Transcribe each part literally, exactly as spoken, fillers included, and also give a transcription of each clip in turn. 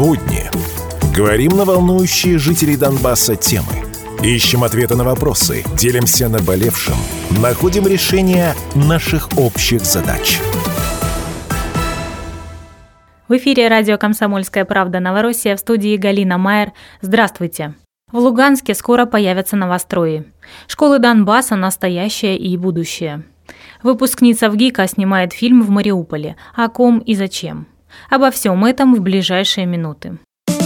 Будни. Говорим на волнующие жителей Донбасса темы. Ищем ответы на вопросы, делимся наболевшим, находим решения наших общих задач. В эфире радио «Комсомольская правда» Новороссия, в студии Галина Майер. Здравствуйте. В Луганске скоро появятся новострои. Школы Донбасса – настоящее и будущее. Выпускница ВГИКа снимает фильм в Мариуполе. О ком и зачем? Обо всем этом в ближайшие минуты.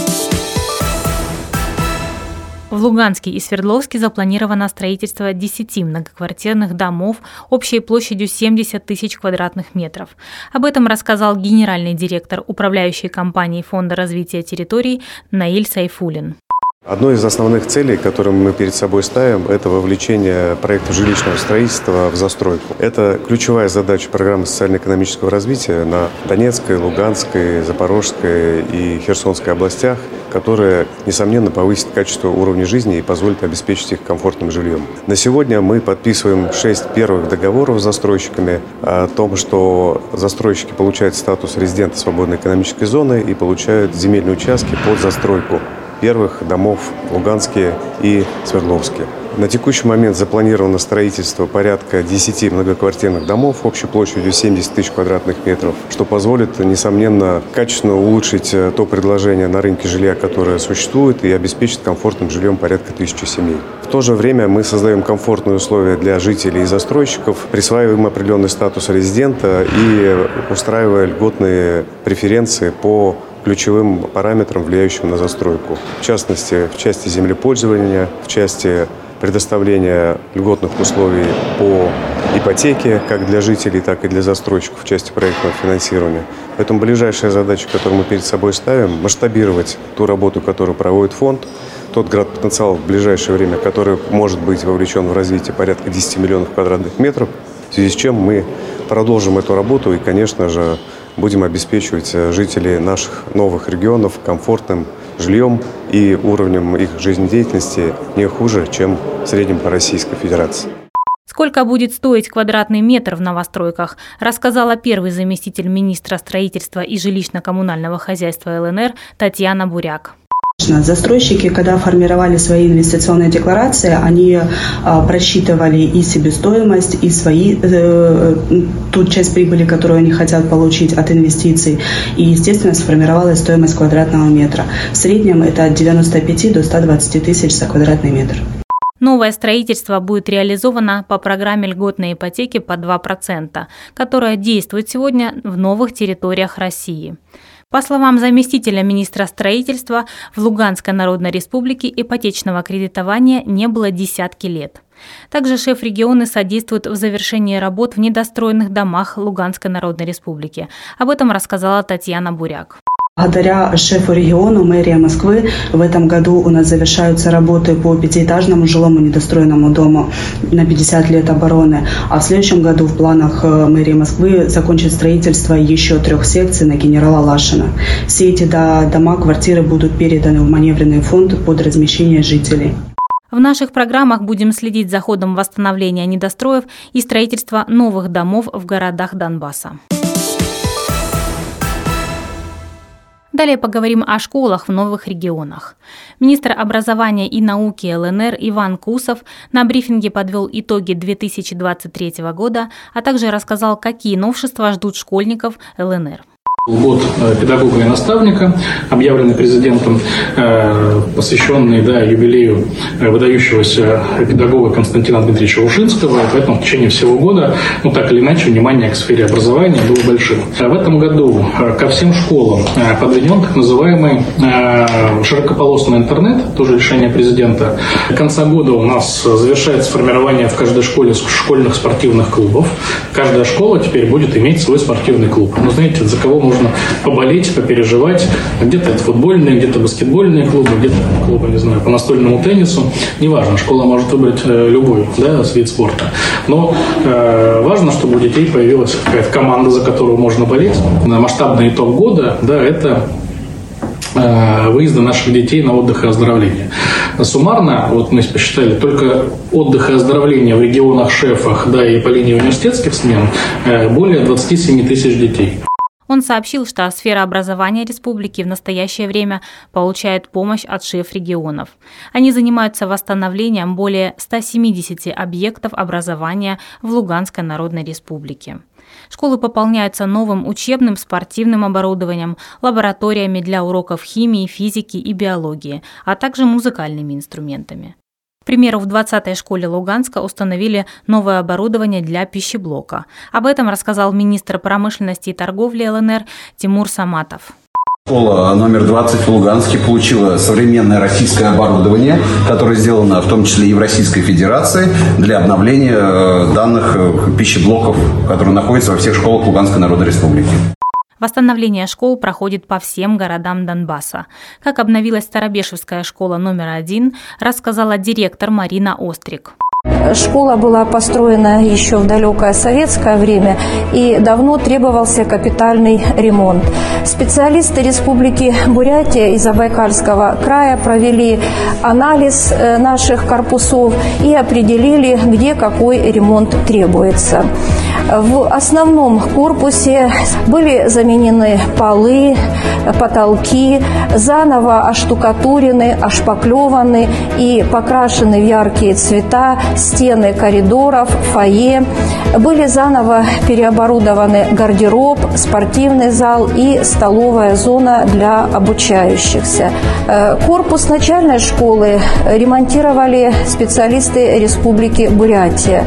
В Луганске и Свердловске запланировано строительство десяти многоквартирных домов общей площадью семьдесят тысяч квадратных метров. Об этом рассказал генеральный директор управляющей компании Фонда развития территорий Наиль Сайфуллин. Одной из основных целей, которую мы перед собой ставим, это вовлечение проектов жилищного строительства в застройку. Это ключевая задача программы социально-экономического развития на Донецкой, Луганской, Запорожской и Херсонской областях, которая, несомненно, повысит качество уровня жизни и позволит обеспечить их комфортным жильем. На сегодня мы подписываем шесть первых договоров с застройщиками о том, что застройщики получают статус резидента свободной экономической зоны и получают земельные участки под застройку первых домов в Луганске и Свердловске. На текущий момент запланировано строительство порядка десяти многоквартирных домов общей площадью семьдесят тысяч квадратных метров, что позволит, несомненно, качественно улучшить то предложение на рынке жилья, которое существует, и обеспечит комфортным жильем порядка тысячи семей. В то же время мы создаем комфортные условия для жителей и застройщиков, присваиваем определенный статус резидента и устраивая льготные преференции по ключевым параметрам, влияющим на застройку. В частности, в части землепользования, в части предоставления льготных условий по ипотеке, как для жителей, так и для застройщиков в части проектного финансирования. Поэтому ближайшая задача, которую мы перед собой ставим, масштабировать ту работу, которую проводит фонд, тот град-потенциал в ближайшее время, который может быть вовлечен в развитие порядка десяти миллионов квадратных метров, в связи с чем мы продолжим эту работу и, конечно же, будем обеспечивать жителей наших новых регионов комфортным жильем и уровнем их жизнедеятельности не хуже, чем в среднем по Российской Федерации. Сколько будет стоить квадратный метр в новостройках, рассказала первый заместитель министра строительства и жилищно-коммунального хозяйства ЛНР Татьяна Буряк. Застройщики, когда формировали свои инвестиционные декларации, они а, просчитывали и себестоимость, и свои, э, ту часть прибыли, которую они хотят получить от инвестиций, и, естественно, сформировалась стоимость квадратного метра. В среднем это от девяноста пяти до ста двадцати тысяч за квадратный метр. Новое строительство будет реализовано по программе льготной ипотеки под два процента, которая действует сегодня в новых территориях России. По словам заместителя министра строительства, в Луганской Народной Республике ипотечного кредитования не было десятки лет. Также шеф региона содействует в завершении работ в недостроенных домах Луганской Народной Республики. Об этом рассказала Татьяна Буряк. Благодаря шефу региона, мэрии Москвы, в этом году у нас завершаются работы по пятиэтажному жилому недостроенному дому на пятьдесят лет обороны. А в следующем году в планах мэрии Москвы закончить строительство еще трех секций на генерала Лашина. Все эти дома, квартиры будут переданы в маневренный фонд под размещение жителей. В наших программах будем следить за ходом восстановления недостроев и строительства новых домов в городах Донбасса. Далее поговорим о школах в новых регионах. Министр образования и науки ЛНР Иван Кусов на брифинге подвел итоги две тысячи двадцать третьего года, а также рассказал, какие новшества ждут школьников ЛНР. Год педагога и наставника, объявленный президентом, посвященный да, юбилею выдающегося педагога Константина Дмитриевича Ушинского. Поэтому в течение всего года, ну так или иначе, внимание к сфере образования было большим. В этом году ко всем школам подведен так называемый широкополосный интернет, тоже решение президента. До конца года у нас завершается формирование в каждой школе школьных спортивных клубов. Каждая школа теперь будет иметь свой спортивный клуб. Ну, знаете, за кого можно поболеть, попереживать. Где-то это футбольные, где-то баскетбольные клубы, где-то клубы, не знаю, по настольному теннису. Неважно, школа может выбрать любой да, вид спорта. Но э, важно, чтобы у детей появилась какая-то команда, за которую можно болеть. Масштабный итог года, да, это э, выезды наших детей на отдых и оздоровление. Суммарно, вот мы посчитали, только отдых и оздоровление в регионах шефах, да, и по линии университетских смен э, более двадцать семь тысяч детей. Он сообщил, что сфера образования республики в настоящее время получает помощь от шеф-регионов. Они занимаются восстановлением более ста семидесяти объектов образования в Луганской Народной Республике. Школы пополняются новым учебным, спортивным оборудованием, лабораториями для уроков химии, физики и биологии, а также музыкальными инструментами. К примеру, в двадцатой школе Луганска установили новое оборудование для пищеблока. Об этом рассказал министр промышленности и торговли ЛНР Тимур Саматов. Школа номер двадцать в Луганске получила современное российское оборудование, которое сделано в том числе и в Российской Федерации для обновления данных пищеблоков, которые находятся во всех школах Луганской Народной Республики. Восстановление школ проходит по всем городам Донбасса. Как обновилась Старобешевская школа номер один, рассказала директор Марина Острик. Школа была построена еще в далекое советское время и давно требовался капитальный ремонт. Специалисты Республики Бурятия и Забайкальского края провели анализ наших корпусов и определили, где какой ремонт требуется. В основном корпусе были заменены полы, потолки, заново оштукатурены, ошпаклеваны и покрашены в яркие цвета стены коридоров, фойе. Были заново переоборудованы гардероб, спортивный зал и столовая зона для обучающихся. Корпус начальной школы ремонтировали специалисты Республики Бурятия.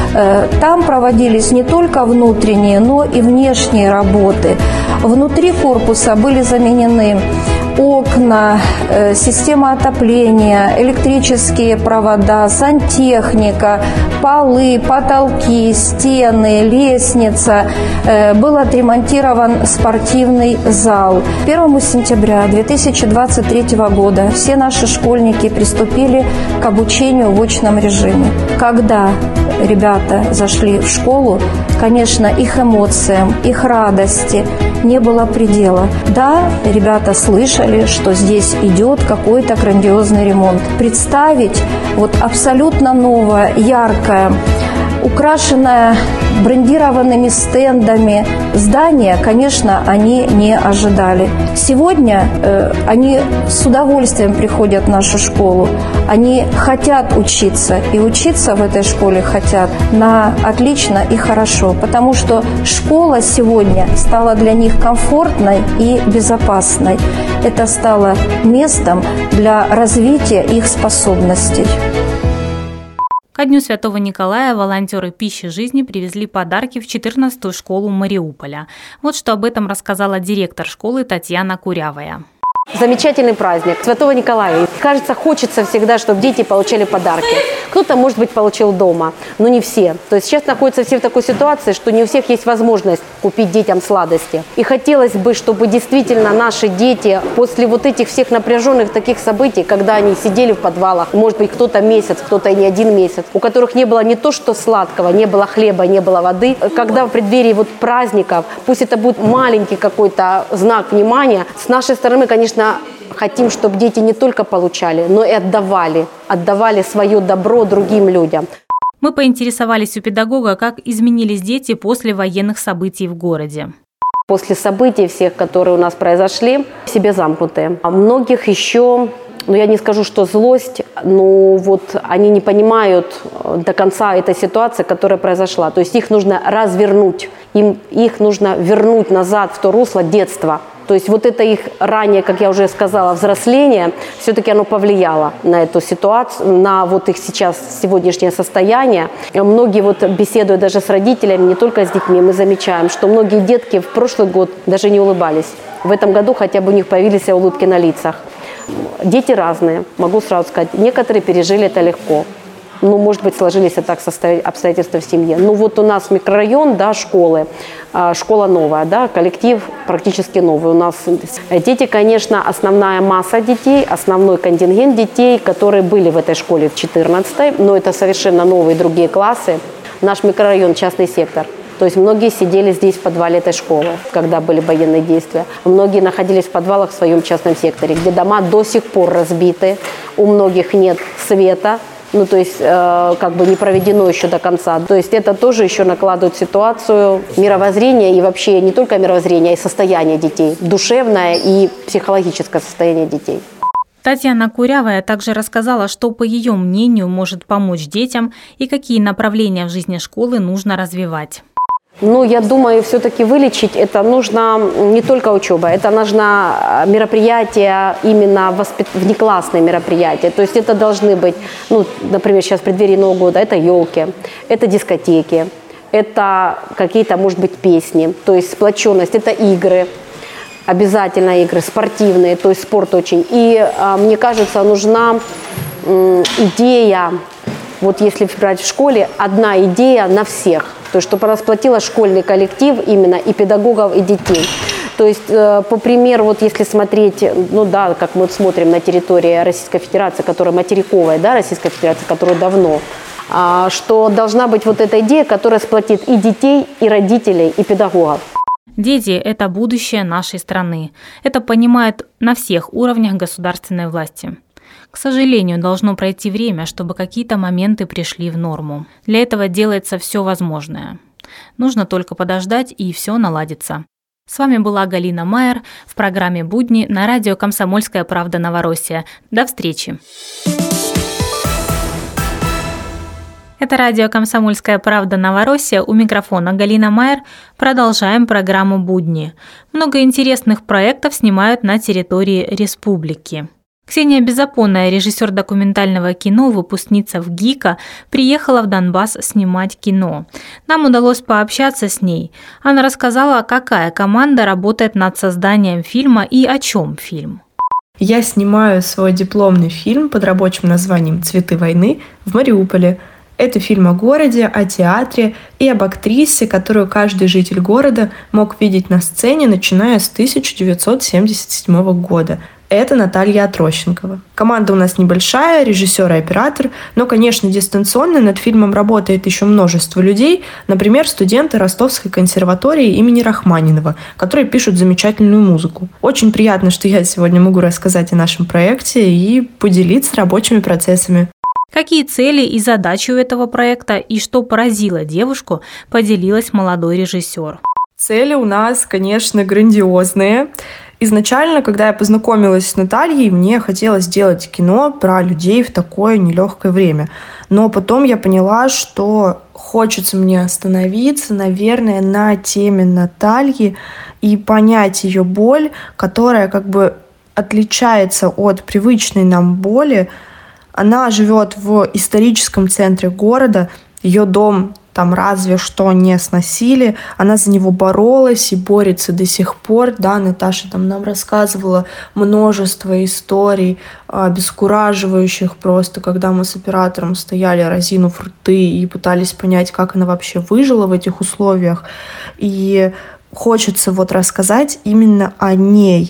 Там проводились не только внутренние, но и внешние работы. Внутри корпуса были заменены окна, система отопления, электрические провода, сантехника, полы, потолки, стены, лестница. Был отремонтирован спортивный зал. первого сентября две тысячи двадцать третьего года все наши школьники приступили к обучению в очном режиме. Когда ребята зашли в школу, конечно, их эмоциям, их радости не было предела. Да, ребята слышали, что здесь идет какой-то грандиозный ремонт. Представить вот абсолютно новое, яркое, украшенное брендированными стендами здание, конечно, они не ожидали. Сегодня э, они с удовольствием приходят в нашу школу. Они хотят учиться, и учиться в этой школе хотят на отлично и хорошо, потому что школа сегодня стала для них комфортной и безопасной. Это стало местом для развития их способностей. Ко Дню Святого Николая волонтеры «Пищи жизни» привезли подарки в четырнадцатую школу Мариуполя. Вот что об этом рассказала директор школы Татьяна Курявая. Замечательный праздник Святого Николая. Кажется, хочется всегда, чтобы дети получали подарки. Кто-то, может быть, получил дома, но не все. То есть сейчас находятся все в такой ситуации, что не у всех есть возможность купить детям сладости. И хотелось бы, чтобы действительно наши дети после вот этих всех напряженных таких событий, когда они сидели в подвалах, может быть, кто-то месяц, кто-то и не один месяц, у которых не было не то что сладкого, не было хлеба, не было воды, когда в преддверии вот праздников, пусть это будет маленький какой-то знак внимания, с нашей стороны, конечно, хотим, чтобы дети не только получали, но и отдавали, отдавали свое добро другим людям. Мы поинтересовались у педагога, как изменились дети после военных событий в городе. После событий всех, которые у нас произошли, в себе замкнутые. А многих еще, ну я не скажу, что злость, но вот они не понимают до конца этой ситуации, которая произошла. То есть их нужно развернуть, им, их нужно вернуть назад в то русло детства. То есть вот это их ранее, как я уже сказала, взросление, все-таки оно повлияло на эту ситуацию, на вот их сейчас сегодняшнее состояние. Многие вот беседуя даже с родителями, не только с детьми, мы замечаем, что многие детки в прошлый год даже не улыбались. В этом году хотя бы у них появились улыбки на лицах. Дети разные, могу сразу сказать. Некоторые пережили это легко. Ну, может быть, сложились так обстоятельства в семье. Ну, вот у нас микрорайон, да, школы, школа новая, да, коллектив практически новый. У нас дети, конечно, основная масса детей, основной контингент детей, которые были в этой школе в четырнадцатой, но это совершенно новые другие классы. Наш микрорайон – частный сектор. То есть многие сидели здесь в подвале этой школы, когда были военные действия. Многие находились в подвалах в своем частном секторе, где дома до сих пор разбиты, у многих нет света, ну, то есть, э, как бы не проведено еще до конца. То есть это тоже еще накладывает ситуацию мировоззрения и вообще не только мировоззрения, а и состояние детей, душевное и психологическое состояние детей. Татьяна Курявая также рассказала, что, по ее мнению, может помочь детям и какие направления в жизни школы нужно развивать. Ну, я думаю, все-таки вылечить это нужно не только учеба, это нужно мероприятия, именно воспит... внеклассные мероприятия. То есть это должны быть, ну, например, сейчас в преддверии Нового года, это елки, это дискотеки, это какие-то, может быть, песни, то есть сплоченность, это игры. Обязательно игры спортивные, то есть спорт очень. И а, мне кажется, нужна м, идея, вот если брать в школе, одна идея на всех. То есть, чтобы она сплотила школьный коллектив именно и педагогов, и детей. То есть, э, по примеру, вот если смотреть, ну да, как мы смотрим на территории Российской Федерации, которая материковая, да, Российская Федерация, которая давно, а, что должна быть вот эта идея, которая сплотит и детей, и родителей, и педагогов. Дети – это будущее нашей страны. Это понимают на всех уровнях государственной власти. К сожалению, должно пройти время, чтобы какие-то моменты пришли в норму. Для этого делается все возможное. Нужно только подождать, и все наладится. С вами была Галина Майер в программе «Будни» на радио «Комсомольская правда» Новороссия. До встречи! Это радио «Комсомольская правда» Новороссия. У микрофона Галина Майер. Продолжаем программу «Будни». Много интересных проектов снимают на территории республики. Ксения Безопонная, режиссер документального кино, выпускница ВГИКа, приехала в Донбасс снимать кино. Нам удалось пообщаться с ней. Она рассказала, какая команда работает над созданием фильма и о чем фильм. Я снимаю свой дипломный фильм под рабочим названием «Цветы войны» в Мариуполе. Это фильм о городе, о театре и об актрисе, которую каждый житель города мог видеть на сцене, начиная с тысяча девятьсот семьдесят седьмого года. Это Наталья Отрощенкова. Команда у нас небольшая, режиссер и оператор, но, конечно, дистанционно над фильмом работает еще множество людей, например, студенты Ростовской консерватории имени Рахманинова, которые пишут замечательную музыку. Очень приятно, что я сегодня могу рассказать о нашем проекте и поделиться рабочими процессами. Какие цели и задачи у этого проекта и что поразило девушку, поделилась молодой режиссер. Цели у нас, конечно, грандиозные. Изначально, когда я познакомилась с Натальей, мне хотелось сделать кино про людей в такое нелегкое время. Но потом я поняла, что хочется мне остановиться, наверное, на теме Натальи и понять ее боль, которая как бы отличается от привычной нам боли. Она живет в историческом центре города, ее дом там разве что не сносили, она за него боролась и борется до сих пор. Да, Наташа там нам рассказывала множество историй, обескураживающих просто, когда мы с оператором стояли, разинув рты и пытались понять, как она вообще выжила в этих условиях. И хочется вот рассказать именно о ней.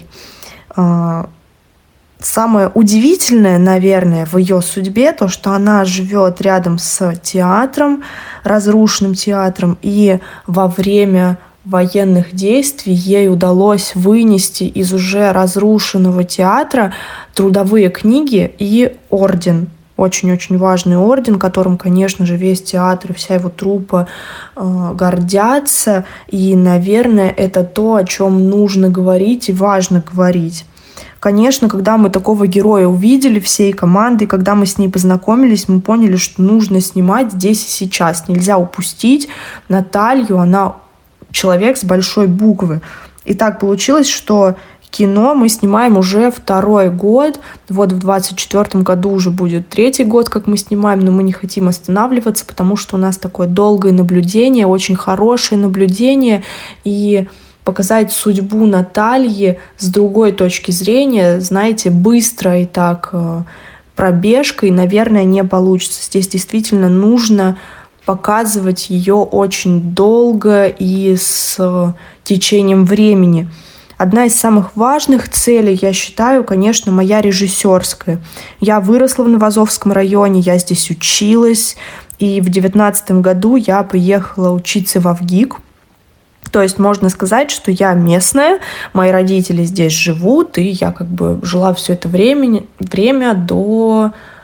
Самое удивительное, наверное, в ее судьбе, то, что она живет рядом с театром, разрушенным театром, и во время военных действий ей удалось вынести из уже разрушенного театра трудовые книги и орден. Очень-очень важный орден, которым, конечно же, весь театр и вся его труппа э, гордятся. И, наверное, это то, о чем нужно говорить и важно говорить. Конечно, когда мы такого героя увидели всей командой, когда мы с ней познакомились, мы поняли, что нужно снимать здесь и сейчас. Нельзя упустить Наталью, она человек с большой буквы. И так получилось, что кино мы снимаем уже второй год. Вот в двадцать четвёртом году уже будет третий год, как мы снимаем, но мы не хотим останавливаться, потому что у нас такое долгое наблюдение, очень хорошее наблюдение. И показать судьбу Натальи с другой точки зрения, знаете, быстро и так пробежкой, наверное, не получится. Здесь действительно нужно показывать ее очень долго и с течением времени. Одна из самых важных целей, я считаю, конечно, моя режиссерская. Я выросла в Новоазовском районе, я здесь училась, и в девятнадцатом году я приехала учиться в ВГИК. То есть можно сказать, что я местная, мои родители здесь живут, и я как бы жила все это время, время до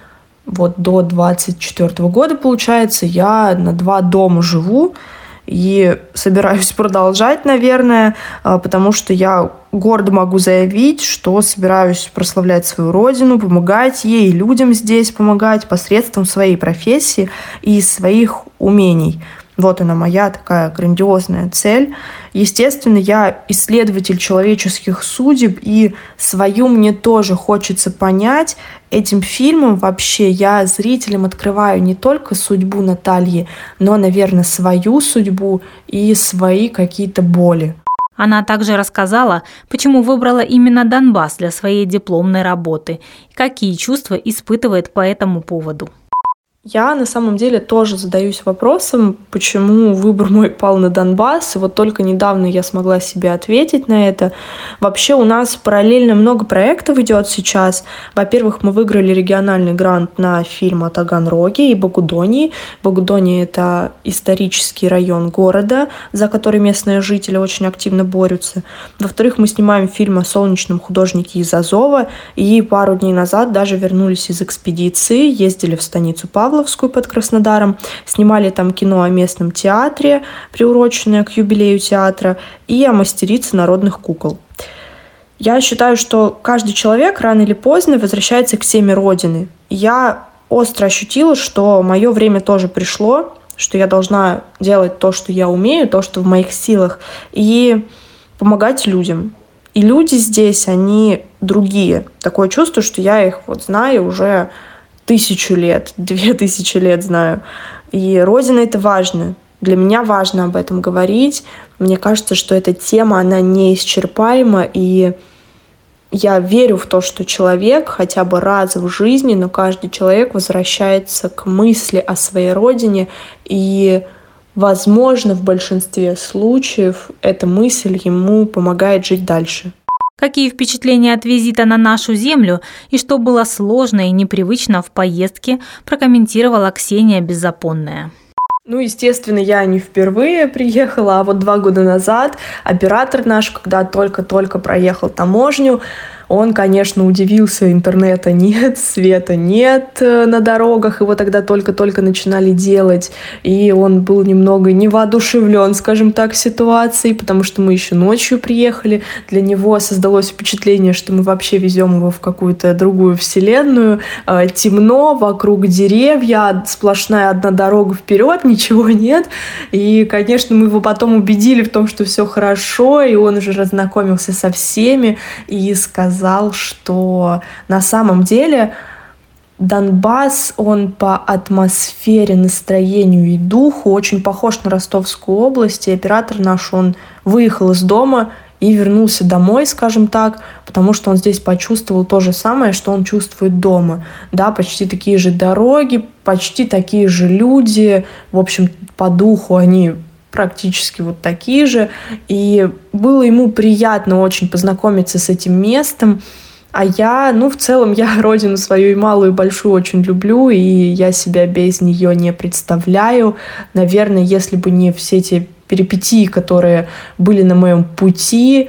вот до двадцать четвёртого года, получается, я на два дома живу и собираюсь продолжать, наверное, потому что я гордо могу заявить, что собираюсь прославлять свою родину, помогать ей, людям здесь помогать посредством своей профессии и своих умений. Вот она, моя такая грандиозная цель. Естественно, я исследователь человеческих судеб, и свою мне тоже хочется понять. Этим фильмом вообще я зрителям открываю не только судьбу Натальи, но, наверное, свою судьбу и свои какие-то боли. Она также рассказала, почему выбрала именно Донбасс для своей дипломной работы и какие чувства испытывает по этому поводу. Я на самом деле тоже задаюсь вопросом, почему выбор мой пал на Донбасс. И вот только недавно я смогла себе ответить на это. Вообще у нас параллельно много проектов идет сейчас. Во-первых, мы выиграли региональный грант на фильм о Таганроге и Богудонии. Богудония – это исторический район города, за который местные жители очень активно борются. Во-вторых, мы снимаем фильм о солнечном художнике из Азова. И пару дней назад даже вернулись из экспедиции, ездили в станицу Павловск, под Краснодаром, снимали там кино о местном театре, приуроченное к юбилею театра, и о мастерице народных кукол. Я считаю, что каждый человек рано или поздно возвращается к теме Родины. Я остро ощутила, что мое время тоже пришло, что я должна делать то, что я умею, то, что в моих силах, и помогать людям. И люди здесь, они другие. Такое чувство, что я их вот знаю уже тысячу лет, две тысячи лет знаю. И Родина — это важно. Для меня важно об этом говорить. Мне кажется, что эта тема, она неисчерпаема, и я верю в то, что человек хотя бы раз в жизни, но каждый человек возвращается к мысли о своей родине, и, возможно, в большинстве случаев эта мысль ему помогает жить дальше. Какие впечатления от визита на нашу землю и что было сложно и непривычно в поездке, прокомментировала Ксения Беззапонная. Ну, естественно, я не впервые приехала, а вот два года назад оператор наш, когда только-только проехал таможню, он, конечно, удивился, интернета нет, света нет на дорогах, его тогда только-только начинали делать, и он был немного невоодушевлен, скажем так, ситуацией, потому что мы еще ночью приехали, для него создалось впечатление, что мы вообще везем его в какую-то другую вселенную, темно, вокруг деревья, сплошная одна дорога вперед, ничего нет, и, конечно, мы его потом убедили в том, что все хорошо, и он уже разнакомился со всеми и сказал, что на самом деле Донбасс, он по атмосфере, настроению и духу очень похож на Ростовскую область, и оператор наш, он выехал из дома и вернулся домой, скажем так, потому что он здесь почувствовал то же самое, что он чувствует дома. Да, почти такие же дороги, почти такие же люди, в общем, по духу они практически вот такие же, и было ему приятно очень познакомиться с этим местом, а я, ну, в целом, я родину свою и малую, и большую очень люблю, и я себя без нее не представляю. Наверное, если бы не все те перипетии, которые были на моем пути,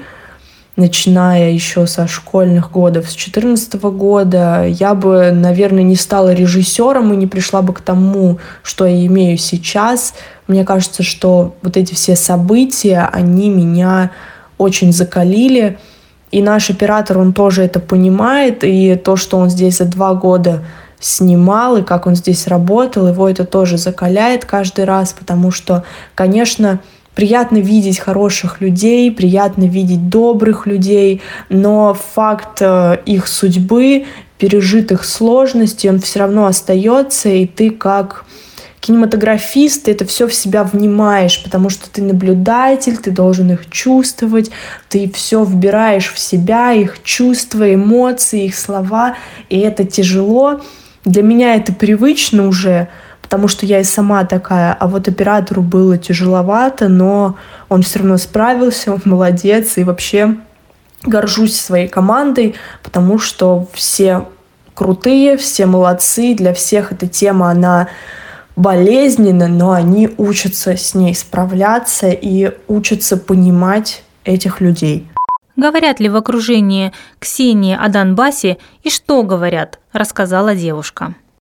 начиная еще со школьных годов, с две тысячи четырнадцатого года, я бы, наверное, не стала режиссером и не пришла бы к тому, что я имею сейчас. Мне кажется, что вот эти все события, они меня очень закалили. И наш оператор, он тоже это понимает. И то, что он здесь за два года снимал, и как он здесь работал, его это тоже закаляет каждый раз, потому что, конечно, приятно видеть хороших людей, приятно видеть добрых людей, но факт их судьбы, пережитых сложностей, он все равно остается, и ты как кинематографист, ты это все в себя внимаешь, потому что ты наблюдатель, ты должен их чувствовать, ты все вбираешь в себя, их чувства, эмоции, их слова, и это тяжело. Для меня это привычно уже, потому что я и сама такая, а вот оператору было тяжеловато, но он все равно справился, он молодец, и вообще горжусь своей командой, потому что все крутые, все молодцы, для всех эта тема, она болезненна, но они учатся с ней справляться и учатся понимать этих людей. Говорят ли в окружении Ксении о Донбассе и что говорят, рассказала девушка.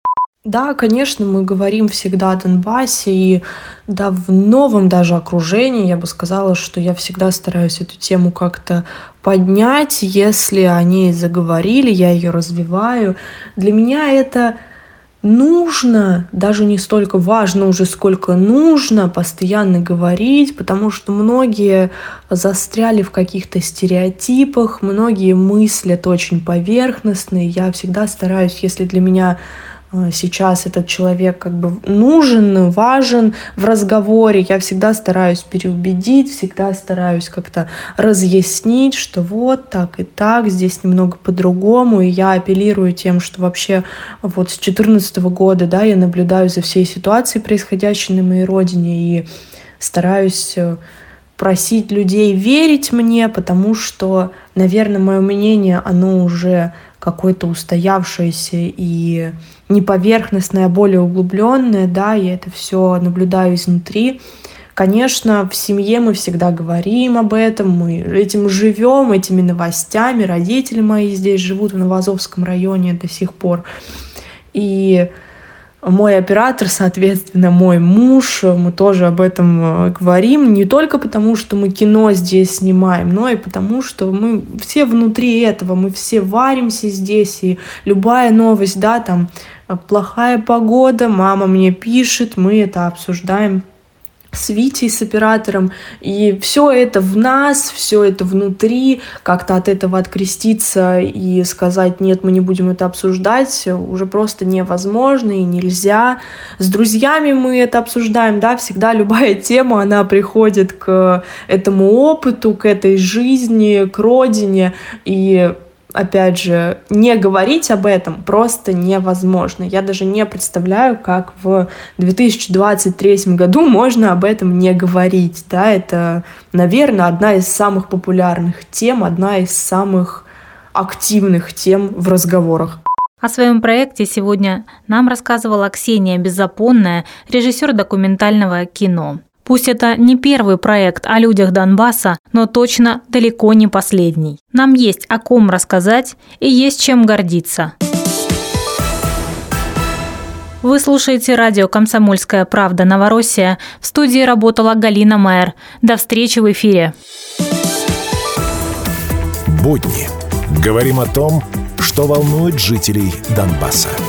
Да, конечно, мы говорим всегда о Донбассе, и да, в новом даже окружении я бы сказала, что я всегда стараюсь эту тему как-то поднять. Если о ней заговорили, я ее развиваю. Для меня это нужно, даже не столько важно уже, сколько нужно постоянно говорить, потому что многие застряли в каких-то стереотипах, многие мыслят очень поверхностные. Я всегда стараюсь, если для меня сейчас этот человек как бы нужен, важен в разговоре, я всегда стараюсь переубедить, всегда стараюсь как-то разъяснить, что вот так и так, здесь немного по-другому, и я апеллирую тем, что вообще вот с две тысячи четырнадцатого года, да, я наблюдаю за всей ситуацией, происходящей на моей родине, и стараюсь просить людей верить мне, потому что, наверное, мое мнение, оно уже какое-то устоявшееся и не поверхностное, а более углубленное, да, я это все наблюдаю изнутри. Конечно, в семье мы всегда говорим об этом, мы этим живем, этими новостями, родители мои здесь живут в Новоазовском районе до сих пор, и мой оператор, соответственно, мой муж, мы тоже об этом говорим, не только потому, что мы кино здесь снимаем, но и потому, что мы все внутри этого, мы все варимся здесь, и любая новость, да, там, плохая погода, мама мне пишет, мы это обсуждаем с Витей, с оператором, и все это в нас, все это внутри, как-то от этого откреститься и сказать, нет, мы не будем это обсуждать, уже просто невозможно и нельзя. С друзьями мы это обсуждаем, да, всегда любая тема, она приходит к этому опыту, к этой жизни, к родине, и опять же, не говорить об этом просто невозможно. Я даже не представляю, как в две тысячи двадцать третьем году можно об этом не говорить. Да, это, наверное, одна из самых популярных тем, одна из самых активных тем в разговорах. О своем проекте сегодня нам рассказывала Ксения Беззапонная, режиссер документального кино. Пусть это не первый проект о людях Донбасса, но точно далеко не последний. Нам есть о ком рассказать и есть чем гордиться. Вы слушаете радио «Комсомольская правда» Новороссия. В студии работала Галина Майер. До встречи в эфире. Будни. Говорим о том, что волнует жителей Донбасса.